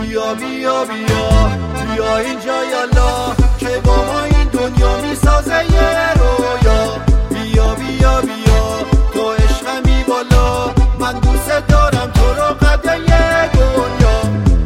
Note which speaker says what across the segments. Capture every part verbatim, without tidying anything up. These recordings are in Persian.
Speaker 1: بیا بیا بیا بیا اینجا یالا که با ما این دنیا میسازه یه رویا. بیا بیا بیا تو عشقمی بالا، من دوست دارم تو رو قد یه دنیا.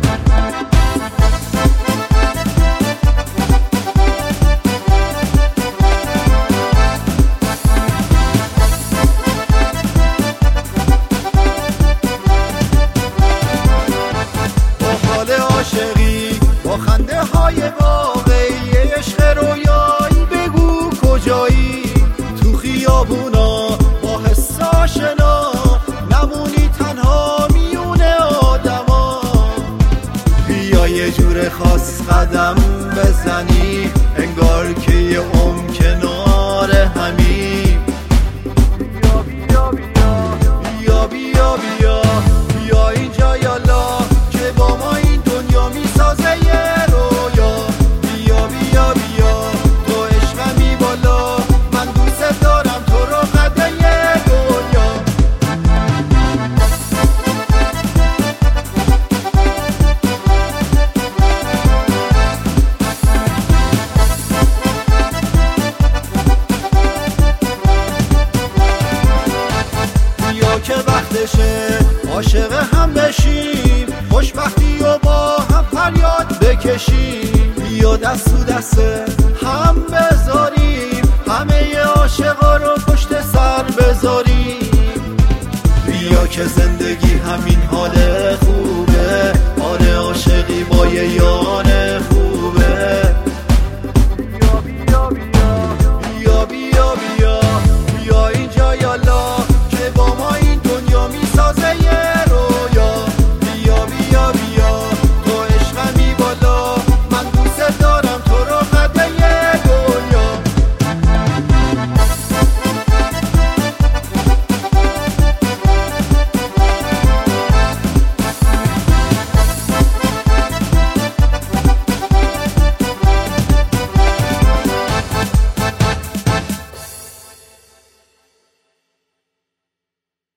Speaker 1: عاشقی با خنده های واقعی عشق رویایی، بگو کجایی؟ تو خیابونا با حس آشنا نمونی تنها میونه آدما. بیا یه جور خاص قدم بزنی انگار که یه عمر کنار همیم. بیا بیا بیا بیا بیا بیا بیا اینجا یالا که با ما این دنیا میسازه یه رویا. بیا بیا بیا تو عشقمی بالا، من دوست دارم تو رو قد یه دنیا. بیا که وقتشه عاشق هم بشیم، خوشبختی و با هم فریاد بکشیم. بیا دست تو دست هم بذاریم، همه عاشقا رو پشت سر بذاریم. بیا که زندگی همین حال خوبه، آره عاشقی با یه یار